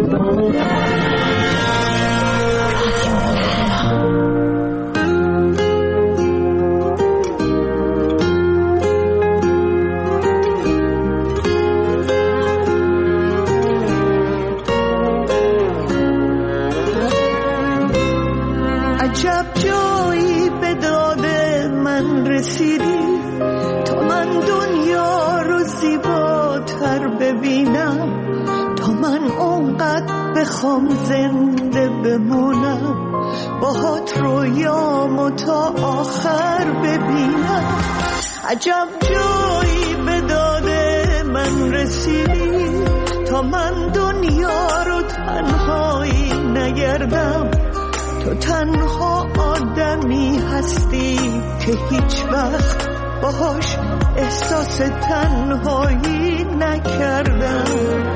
عجب جایی به داد من رسیدی تا من دنیا رو زیباتر ببینم، تا من اونقدر بخوام زنده بمونم، باهات رویامو تا آخر ببینم. عجب جایی به داد من رسیدی تا من دنیا رو تنهایی نگردم، تو تنها آدمی هستی که هیچ وقت باهاش احساس تنهایی نکردم.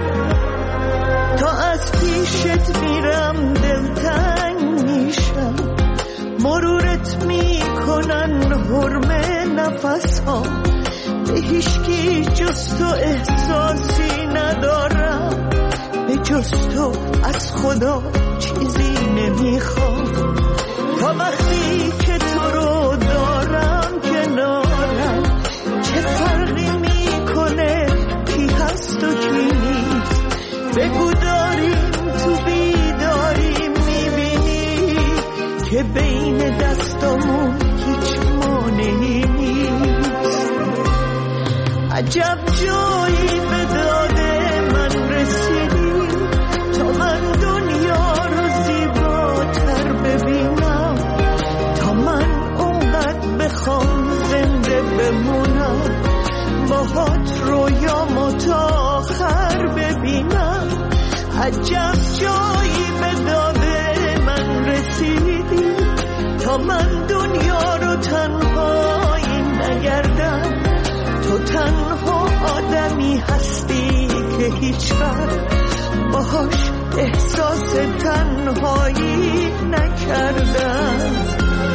تا از پیشت میرم دلتنگ میشم، مرورت میکنن حرمه نفس ها، به هیچکی جز تو احساسی ندارم، به جز تو از خدا چیزی نمیخوام. تا وقتی که تو رو دارم کنارم، چه فرقی میکنه کی هست و کی نیست؟ بگو داریم تو بیداری میبینی که بین دستامون هیچ مانعی نیست. عجب جایی به داد من رسیدی تا من دنیا رو زیباتر ببینم، تا من اونقدر بخوام زنده بمونم، باهات رویامو تا آخر ببینم. عجب جایی به داد من رسیدی تا من دنیا رو تنهایی نگردم، تو تنها آدمی هستی که هیچ وقت باهاش احساس تنهایی نکردم.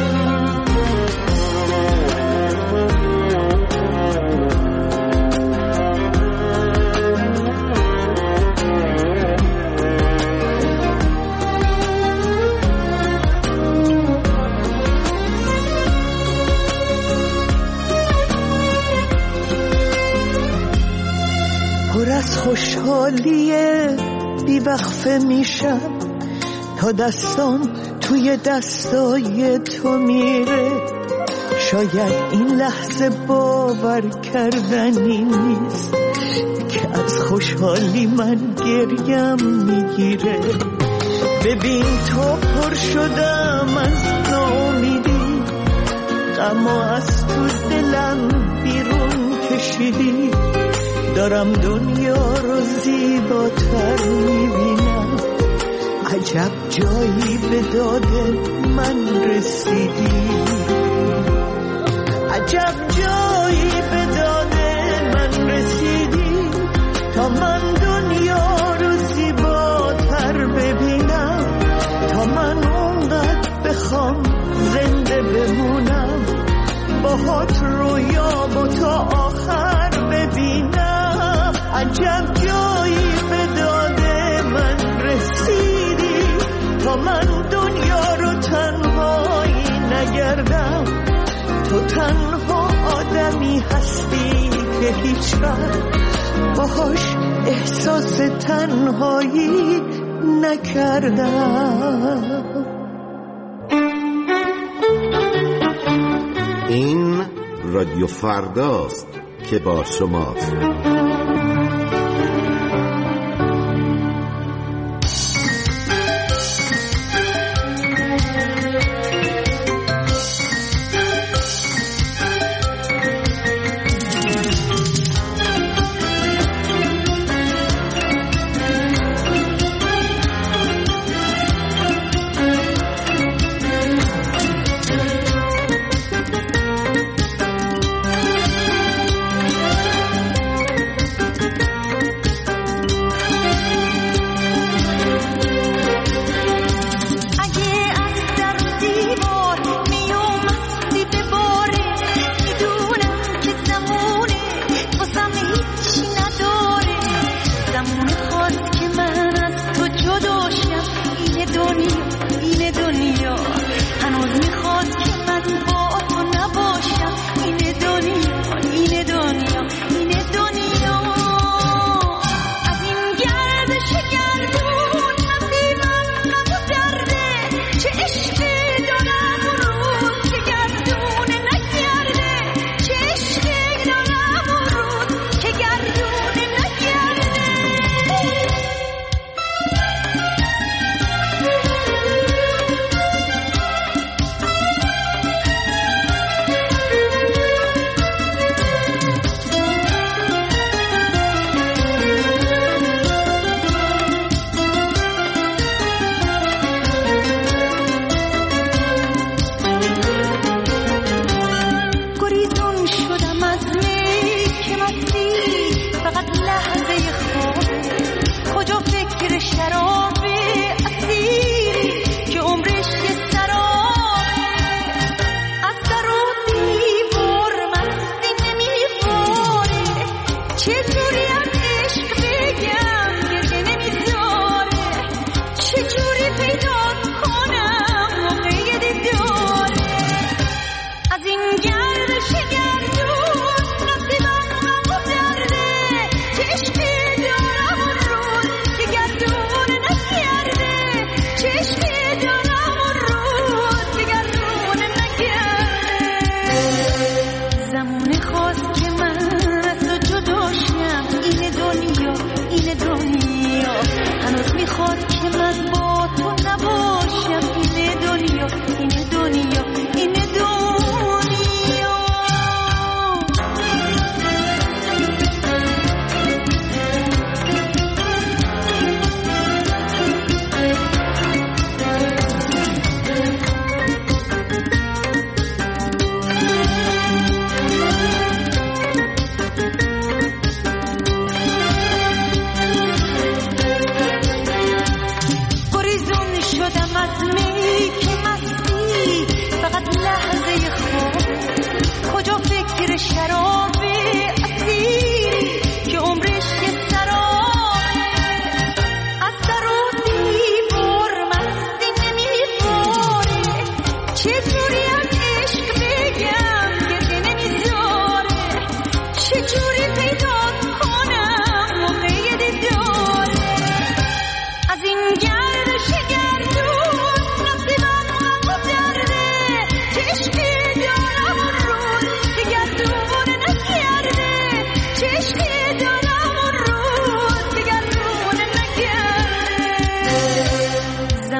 پر از خوشحالیه بیوقفه میشم تا دستام توی دستای تو میره. شاید این لحظه باور کردنی نیست که از خوشحالی من گریم میگیره. ببین تو پر شدم از ناامیدی، غم از تو دلم بیرون کشیدی، دارم دنیا رو زیباتر میبینم. عجب جایی به داد من رسیدی، عجب جایی به داد من رسیدی تا من دنیا رو زیباتر ببینم، تا من اونقدر بخوام زنده بمونم، باهات رویامو تا آخر ببینم. عجب جایی به داد من رسیدی تا من دنیا رو تنهایی نگردم، تو تنها آدمی هستی که هیچ وقت باهاش احساس تنهایی نکردم. این رادیو فرداست که با شماست.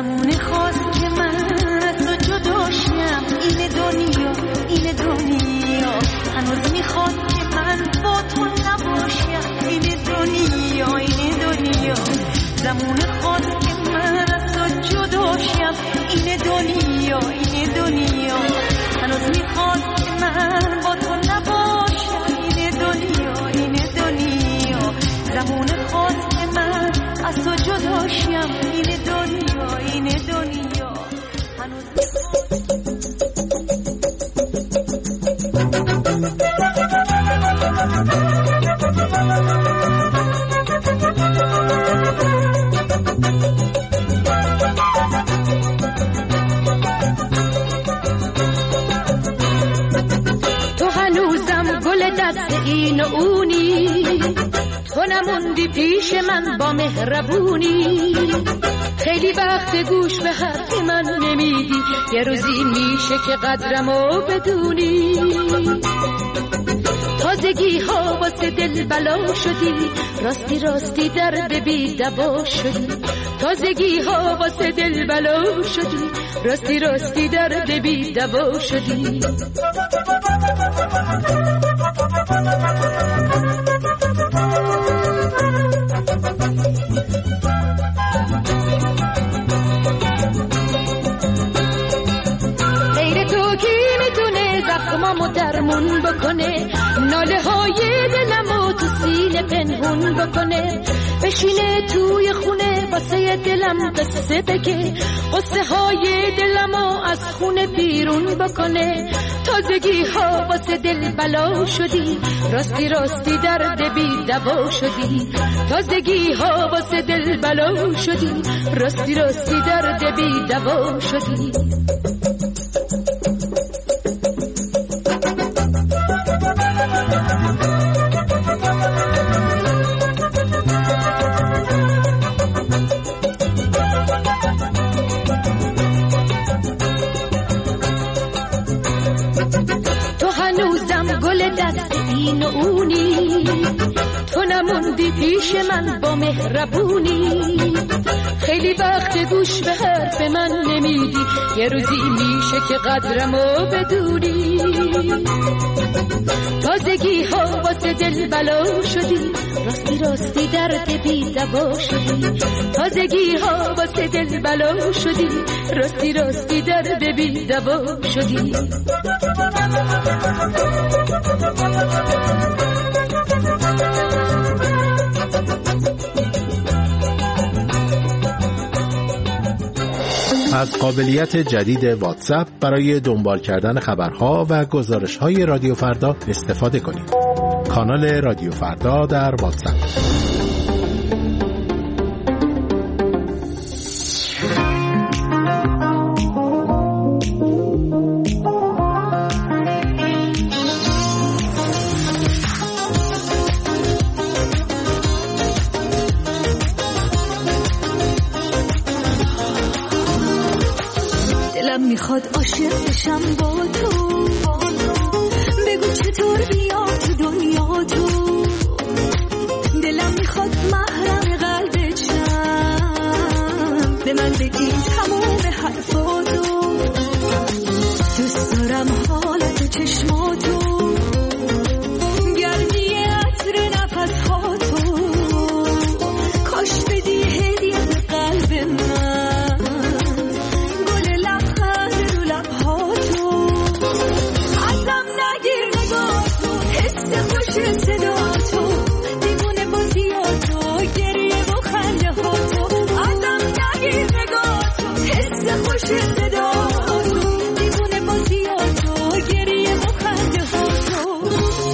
زمان خواست که من از تو جدا شم. این دنیا این دنیا هنوز میخواد که من با تو نباشم. این دنیا این دنیا زمان خواست که من از تو جدا شم. این دنیا این دنیا هنوز میخواد که من با تو نباشم. این دنیا این دنیا زمان خواست که من از تو جدا شم. این دنیا این دنیا هنوز تو هنوزم گل دست این و اونی، تو نموندی پیش من با مهربونی. خیلی وقت گوش به حرف من نمیدی، یه روزی میشه که قدرمو بدونی. تازگی ها واسه دل بلا شدی، راستی راستی درد بی دوا شدی. تازگی ها واسه دل بلا شدی، راستی راستی درد بی دوا شدی. غیر تو کی میتونه زخمامو درمون بکنه، ناله های دلمو تو سینه پنهون بکنه. بشینه توی خونه واسه دلم قصه بگه، قصه های دلمو از خونه بیرون بکنه. تازگی ها واسه دل بلا شدی، راستی راستی درد بی دوا شدی. تازگی ها واسه دل بلا شدی، راستی راستی درد بی دوا شدی. تو هنوزم گل دست این و اونی، تو نموندی پیش من با مهربونی. خیلی وقت گوش به حرف من نمیدی، یه روزی میشه که قدرمو بدونی. تازگی ها واسه دل بلا شدی، راستی راستی درد بی دوا شدی. تازگی ها واسه دل بلا شدی، راستی راستی درد بی دوا شدی. از قابلیت جدید واتساپ برای دنبال کردن خبرها و گزارش‌های رادیو فردا استفاده کنید. کانال رادیو فردا در واتساپ. میخواد عاشق بشم با تو، بگو چطور بیام تو دنیا تو. دلم میخواد محرم قلبت شم، به من بگی تموم حرفاتو. دوست دارم حالت چشماتو، گرمی عطر نفساتو. کاش بدی هدیه به قلب من، صدا تو دیوونه بازیاتو، گریه و خنده ها تو. ازم نگیر نگاه تو، حس خوش صدا تو دیوونه بازیاتو، گریه و خنده ها تو.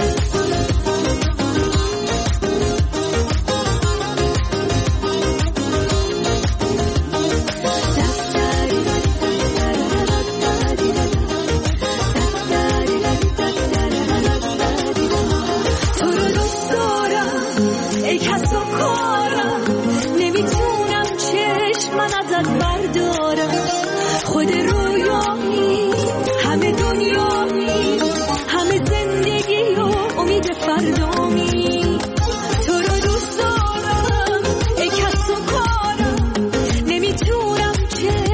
خود رویایی همه دنیایی، همه زندگی و امید فردامی. تو رو دوست دارم ای کس و کارم، نمیتونم چه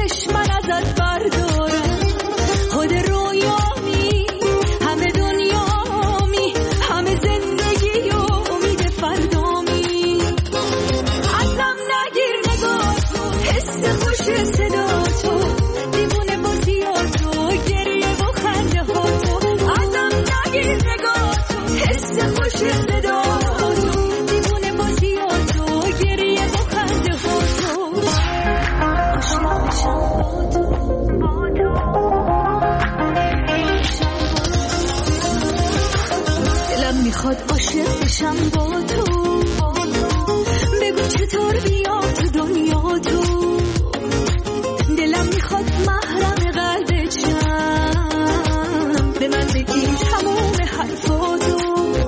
باشم با تو، بگو چطور بیا تو دنیا تو، دلم میخواد محرم قلبت شم، به من بگی تموم حرفاتو،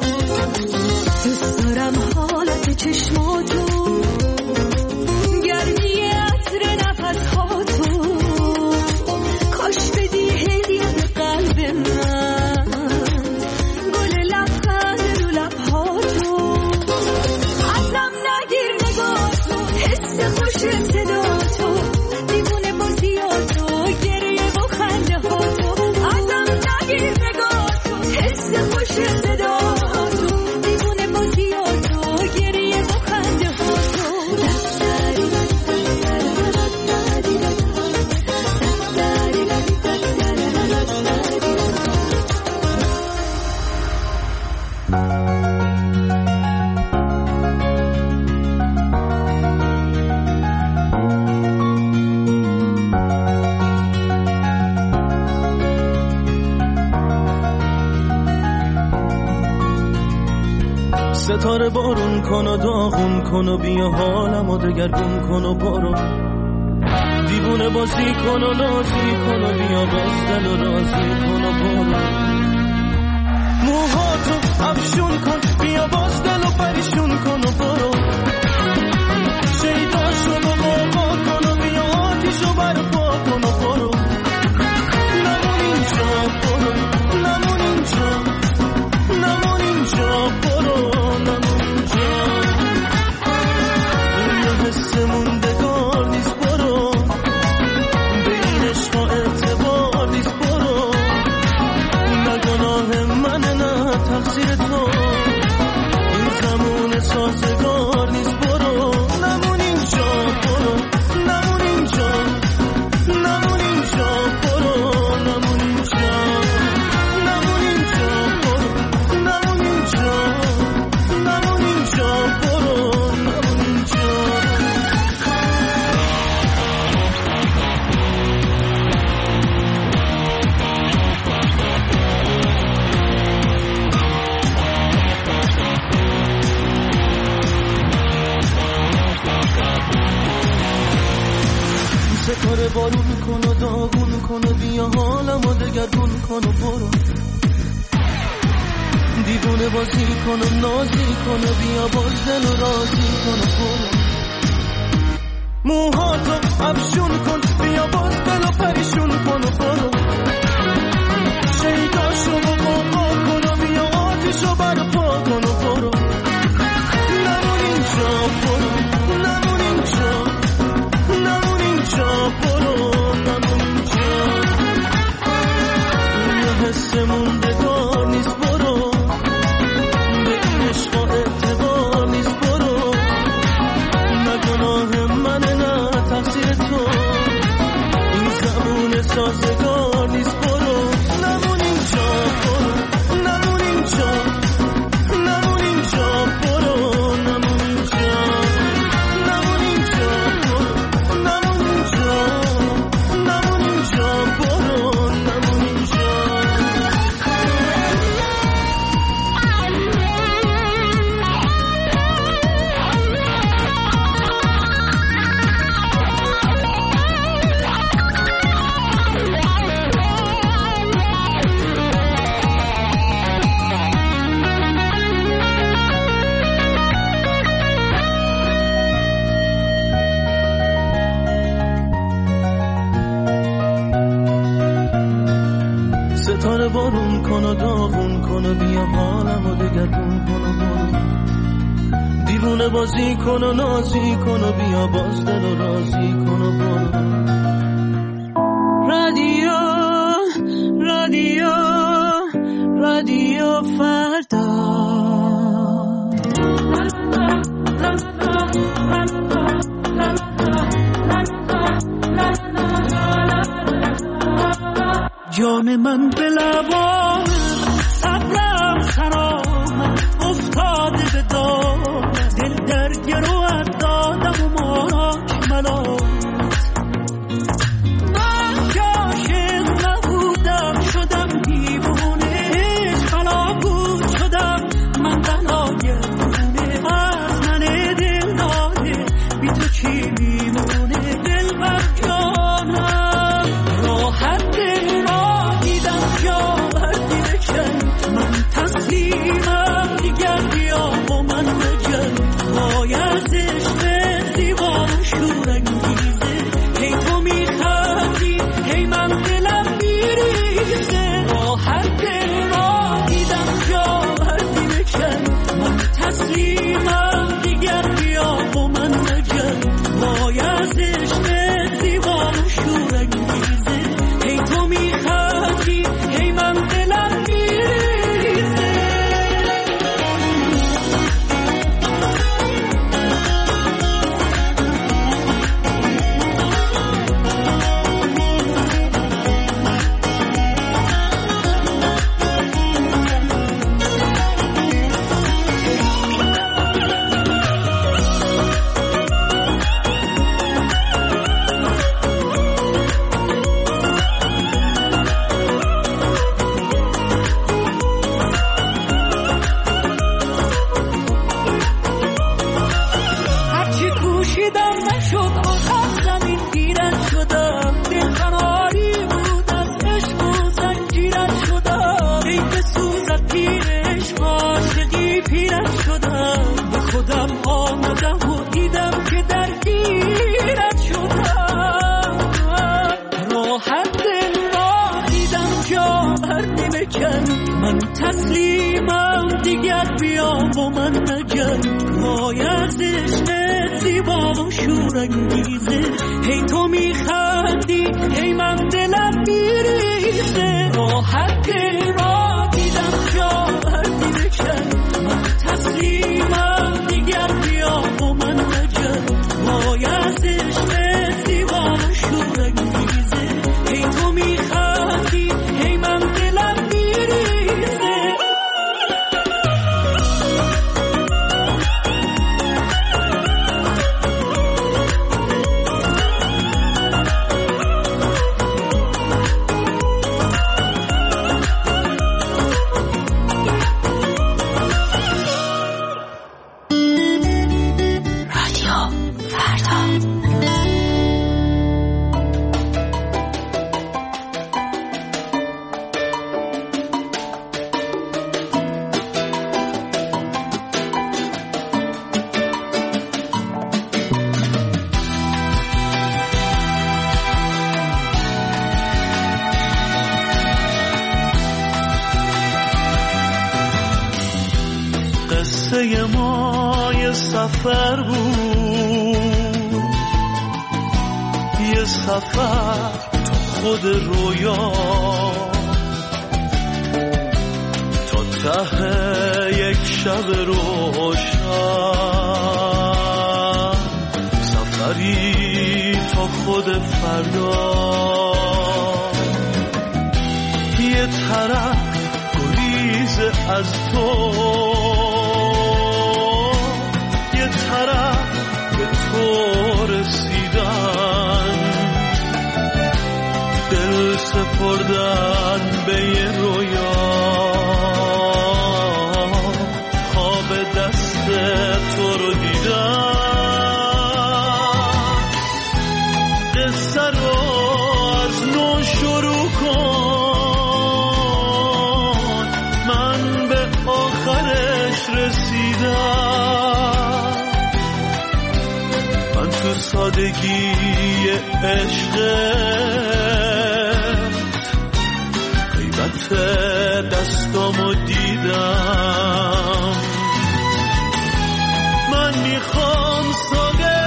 دوست دارم حالت چشماتو، گرمی عطر نفسهاتو، کاش بدی هدیه به قلب من، گل لبخند رو لبهاتو، ازم نگیر نگاهتو، حس خوش صداتو، دیوونه بازیاتو، گریه و خنده هاتو، ازم نگیر نگاهتو، حس خوش صداتو، دیوونه بازیاتو، گریه و خنده هاتو. ستاره بارون کن و داغون کن و بیا حالمو دگرگون کن و برو، دیوونه بازی کن و نازی کن و بیا باز دل و رازی کن و برو، موهاتو افشون کن بیا باز دل و پریشون کن و برو، شیداشو با بابا کن و بیا آتیشو برپا کن و برو، نمون اینجا برو، نمون اینجا، نمون اینجا برو، حس موندگار نیست برو، به این عشقا اعتبار نیست برو، نه گناه منه نه تقصیر تو، این زمان سازگار نیست برو، نمون اینجا برو، نمون اینجا، نمون اینجا برو، نمون اینجا، نمون اینجا برو، نمون اینجا، نمون اینجا برو، نمون اینجا. ستاره بارون کن و داغون کن و بیا حالمو دگرگون کن و برو، دیوونه بازی کن و نازی کن و بیا باز دل و رازی کن و برو، موهاتو افشون کن بیا باز دل و پریشون کن و برو، شیداشو با بابا کن و بیا آتیشو برپا کن و برو، نمون اینجا برو، نمون اینجا، نمون اینجا برو، نمون اینجا، یه حس موندگار نیست برو، به این عشقا اعتبار نیست برو، نه گناه منه نه تقصیر تو، این زمان سازگار نیست برو، نمون اینجا برو، نمون اینجا، نمون اینجا برو، نمون اینجا، نمون اینجا برو، نمون اینجا، نمون اینجا برو، نمون اینجا. ستاره بارون کن و داغون کن و بیا حالمو دگرگون کن و برو، دیوونه بازی کن و نازی کن و بیا باز دل و رازی کن و برو. رادیو رادیو رادیو فردا، جان من به لبان ابرم خرام افتاده به دام، دل در گروه دادم و ماراک ملامت، من که عاشق نبودم شدم دیوونه، خلاگوش شدم من بنای دیگر بیا با من نگر وای از عشقت زیبا و شورانگیزه هی تو میخندی هی من دلم میریزه راحت را دیدم شاهدی بکن من تسلیمم دیگر بیا با من نگر وای از عشقت زیبا و شورانگیزه هی تو میخندی هی من دلم میریزه قصه ما یه سفر بود یه سفر تو خود رویا تا ته یک شب روشن سفری تا خود فردا یه طرف گریز از تو یه طرف به تو رسیدن دل سپردن به یه رویا خواب دست تو رو دیدن قصه رو از نو شروع کن من به آخرش رسیدم من تو سادگی عشقت غیبت دستامو دیدم من میخوام ساده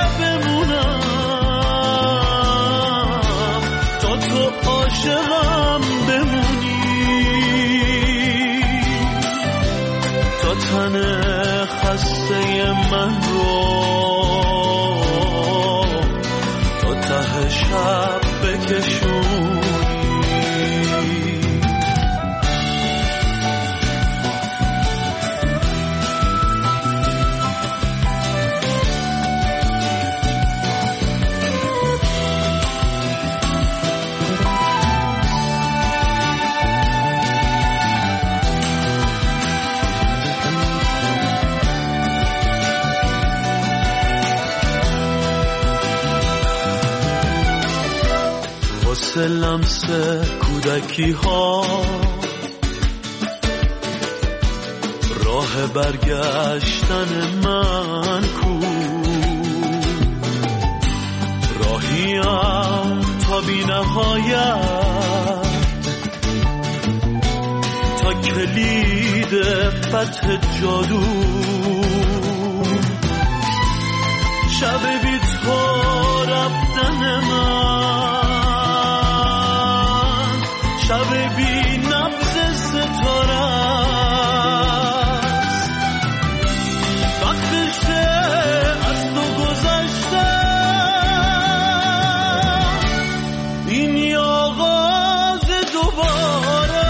بمونم تا تو عاشقم بمونی تا تن خسته من رو تا ته شب بکشونی لمس کودکی ها راه برگشتن من کو راهیم تا بی نهایت تا کلید فتح جادو شب بی تو رفتن من شب بی نبض ستاره است وقتشه از تو گذشته این آغاز دوباره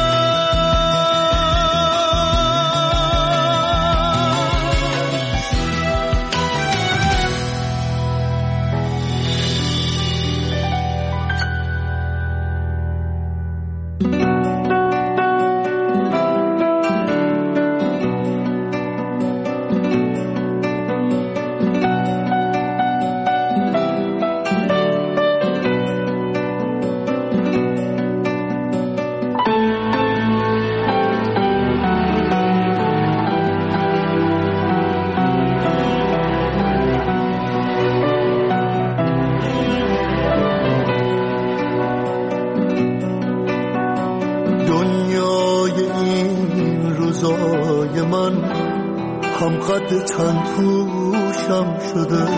هم قد تن پوشم شده،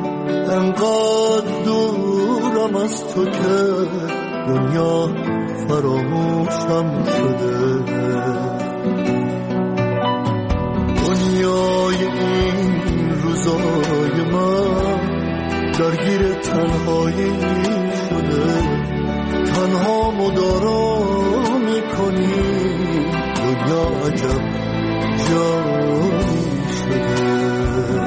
انقدر دورم از تو که دنیا فراموشم شده. دنیای این روزای من درگیر تنهایی شده، تنها مدارا میکنی، دنیا عجب جایی شده.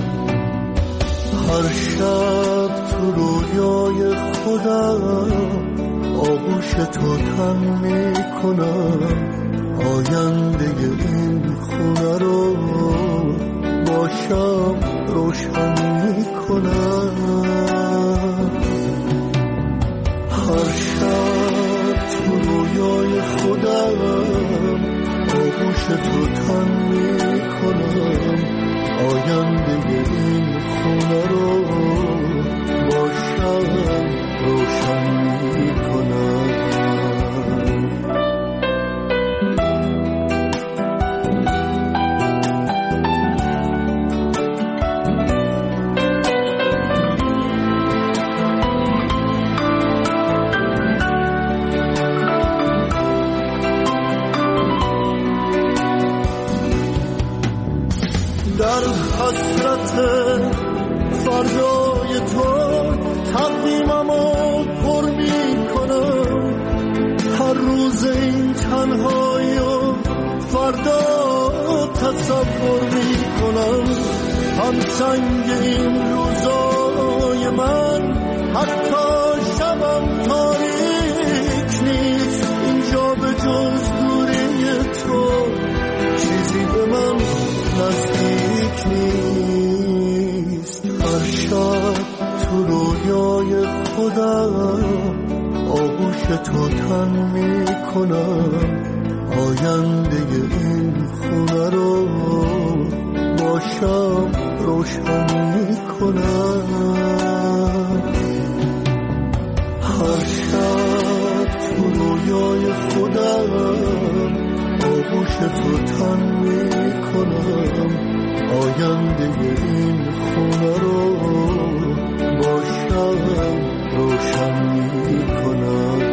هر شب تو رویای خودم آغوش تو تن میکنم، آینده این خونه رو با شب روشن میکنم. هر شب تو رویای خودم آغوش تو تن میکنم، آینده این خونه رو با شب روشن میکنم. در حسرت فردای تو تقویممو پر میکنم، هر روز این تنهایی و فردا تصور میکنم. هم سنگ این روزای من حتی شبم تاریک نیست، اینجا به جز دوری تو چیزی به من نزدیک نیست. هر شب تو رویای خودم آغوش تو تن میکنم، آینده این خونه رو با شب روشن میکنم. هر شب تو رویای خودم آغوش تو تن میکنم، آینده این خونه رو با شب روشن میکنم.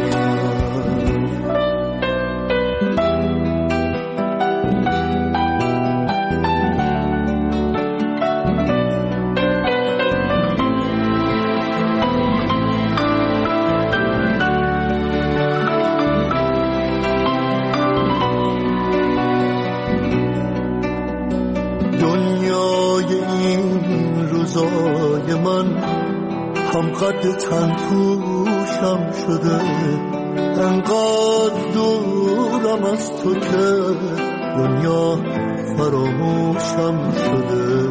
من هم قد تن پوشم شده، انقدر دورم از تو که دنیا فراموشم شده.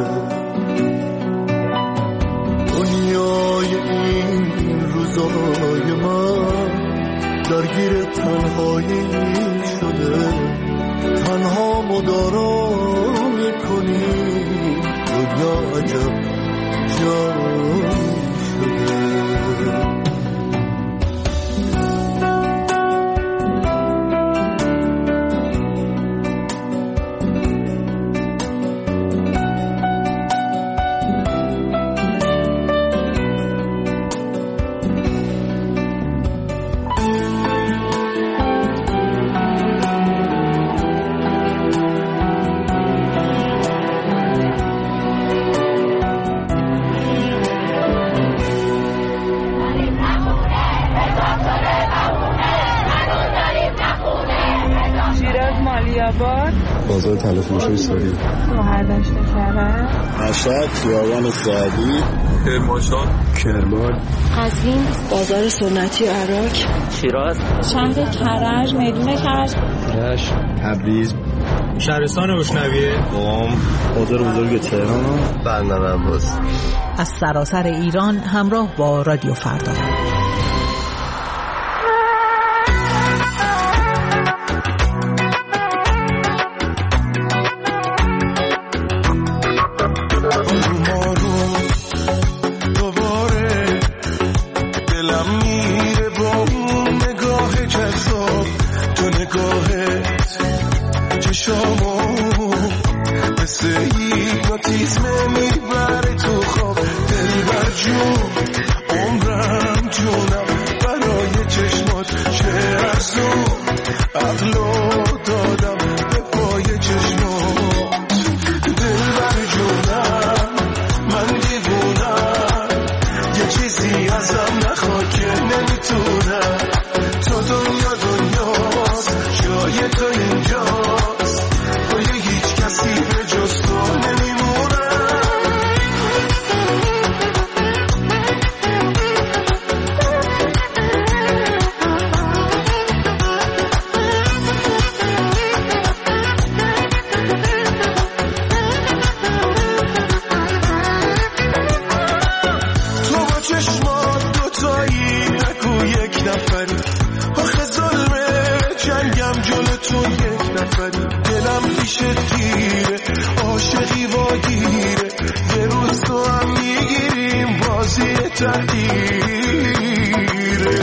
دنیای این روزای من درگیر تنهایی شده، تنها مدارا میکنی، دنیا عجب جایی شده. بازار تلفروشی ساری، مهردشت شهر، مشهد، خیابان سعدی، کرمان، قزوین، بازار سنتی عراق، شیراز، شهر کرج، میدون کرج، رشت، تبریز، شهرستان روشنویه، قم، بازار بزرگ تهران، بندر عباس. از سراسر ایران همراه با رادیو فردا. مثل چیزی ازم نخواد که نمیتونم. تو دنیا دنیاست، جای تو اینجاست، پای هیچ کسی به جز تو نمیمونم. دلم پیش تیره، عاشقی واگیره، یه روز تو هم میگیریم بازی تغییره.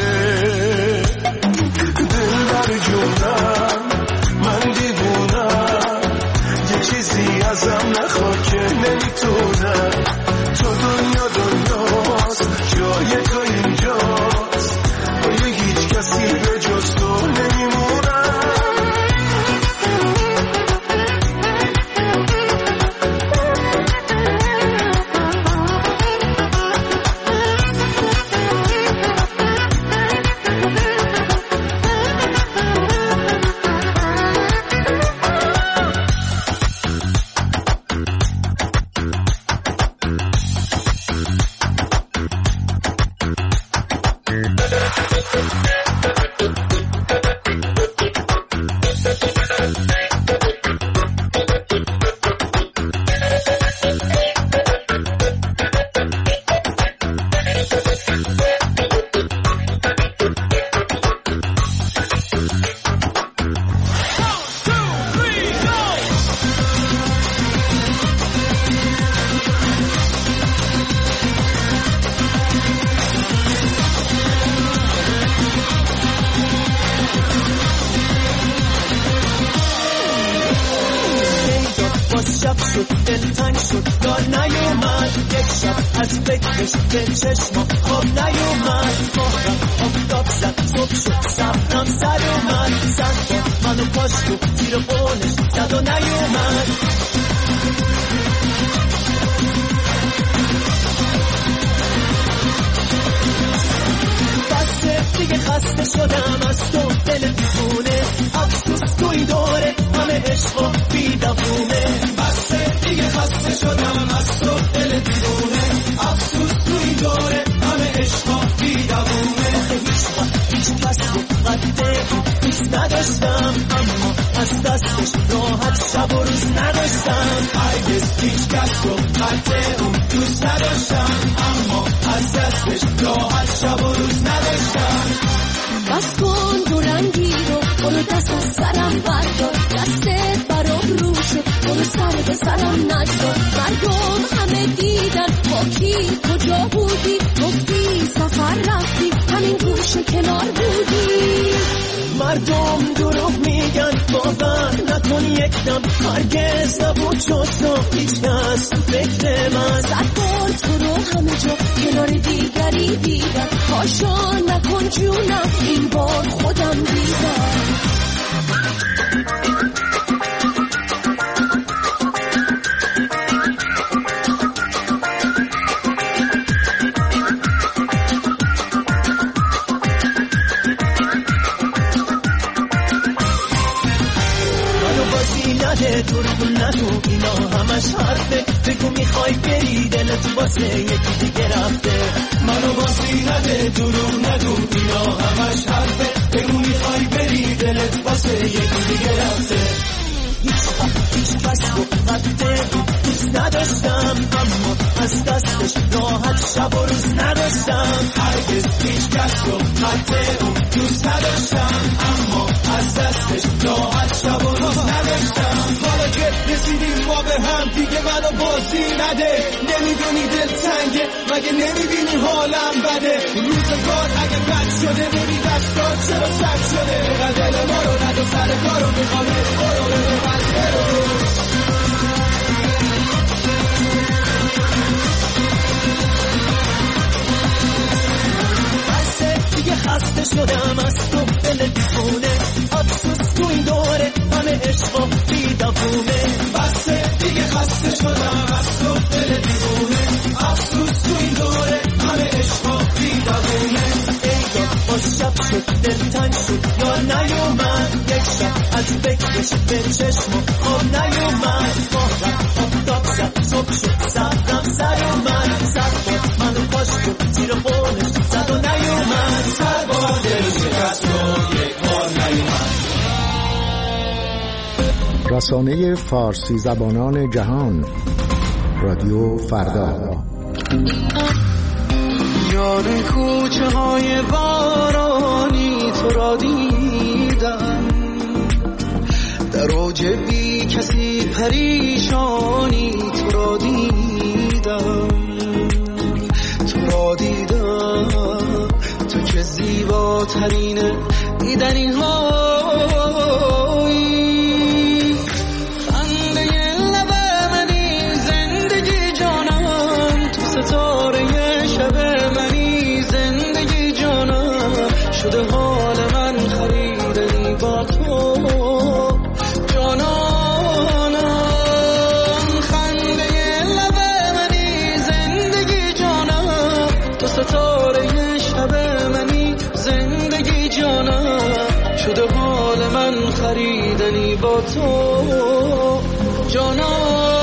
دل بر جونم من دیوونم، یه چیزی ازم نخواد که نمیتونم. تو دنیا دنیاست، جای تو اینجاست، پای هیچ کسی به جز تو نمیمونم. خسته شدم از تو دل دیوونه، افسوس تو این دوره همه عشق و بی‌دوونه. بسه دیگه خسته شدم از تو دل دیوونه، افسوس تو این دوره همه عشق و چشم خواب نیومد ماهرم افتاد شد صبح شد سبزم سر اومد سر منو پاشت زیر خونش زد و نیومد سر با دل شکست و یک بار نیومد. رسانه فارسی زبانان جهان رادیو فردا. یار کوچه های بارانی تو را دیدم در اوج بی کسی پریشانی تو را دیدم تو که زیباترین دیدنی هایی خنده لب منی زندگی جانم تو ستاره شب منی زندگی جانم شده حال من خریدنی با تو جانانم خنده لب منی زندگی جانم تو ستاره شب منی زندگی جانم شده حال من خریدنی با تو جانانم.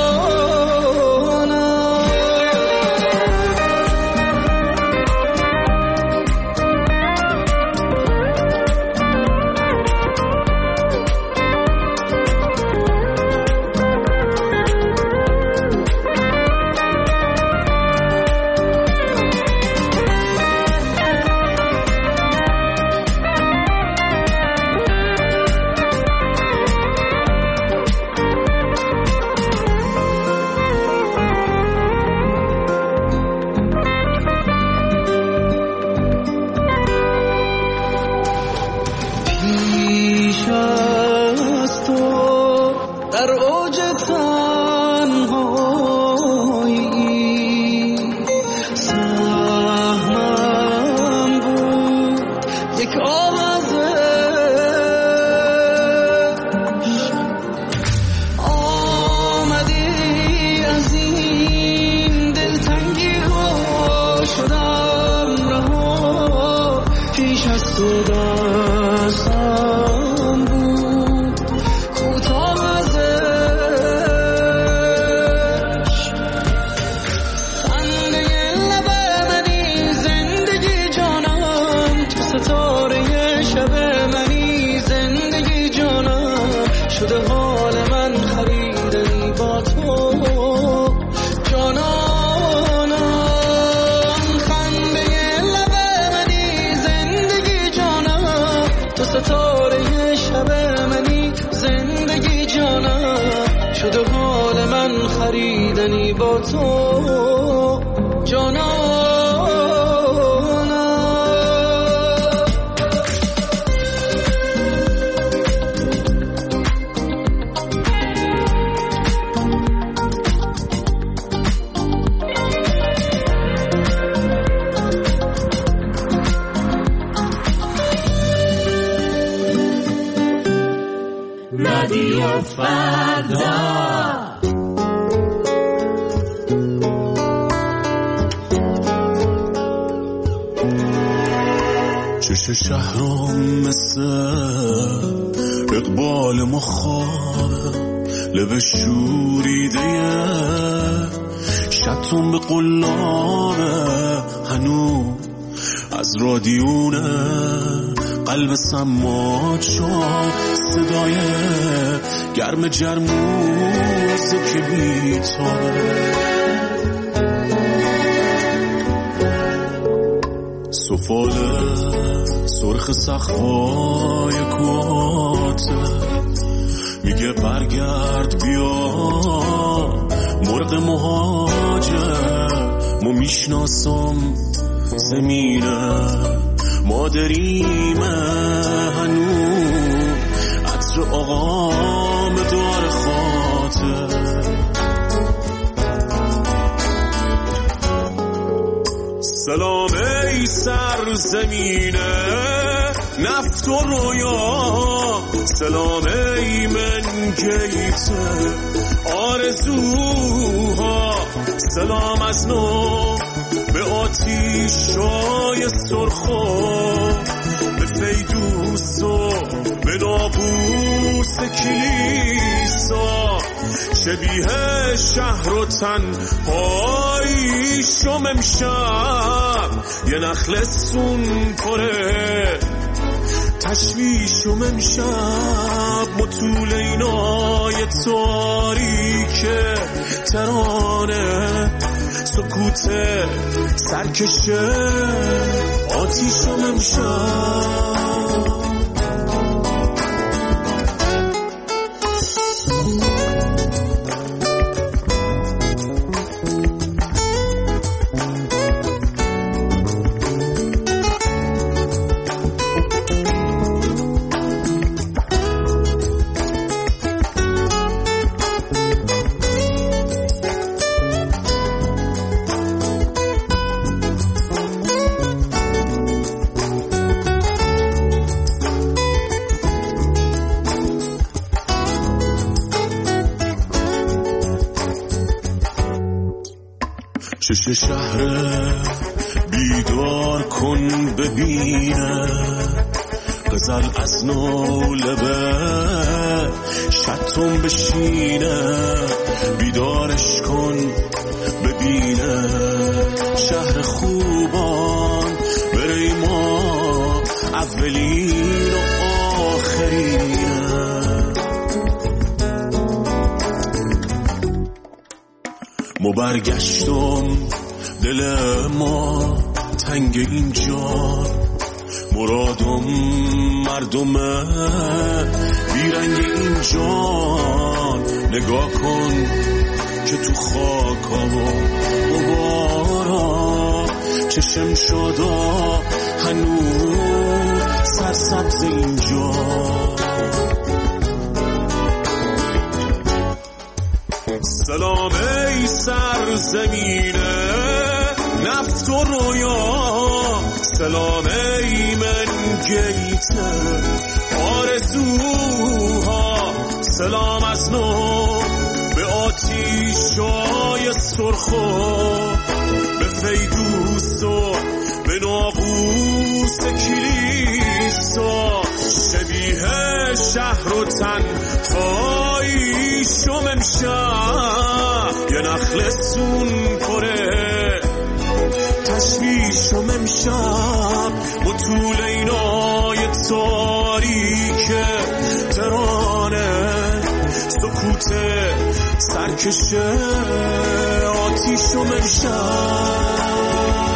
با تو رادیو فردا. چش شهرام مثل اقبال مخاره لب شوریده شتون به قلابه هنوز از رادیونه قلب سماج شد صدای گرم جرموز که بیتاره سفاله سرخ سخفای کوته میگه برگرد بیا مرغ مهاجر ما میشناسم زمینه مادریمه هنو عطر آقام دار خاطر سلام ای سر زمینه نفت و رویا سلام ای من گیت آرزوها سلام از نو به آتیشای سرخو به فیدوس و به ناقوس کلیسا، شبیه شهر و تنهاییشم امشب، یه نخل سون پره تشویشم امشب، مطول اینای تاریک ترانه، سکوت سرکشه آتیشم امشب. چش شهر بیدار کن ببینه، غزل از نو لبه شتم بشینه، بیدارش کن ببینه، شهر خوبان بره ما اولین و آخرینه. ما برگشتم دل ما تنگ اینجا، مرادم مردمه بیرنگ اینجا، نگاه کن که تو خاکا و غبارا چشم شدا هنوز سرسبز اینجا. سلام ای سرزمینه نفت و رویا، سلام ای من گیت آرزوها، سلام از نو به آتیشای سرخو، به فیدوس و به ناقوس کلیسا، شبیه شهر و تنهاییشم امشب، یه نخل سون پره تشویشم امشب، مطول اینای تاریک ترانه، سکوت سرکشه آتیشم امشب.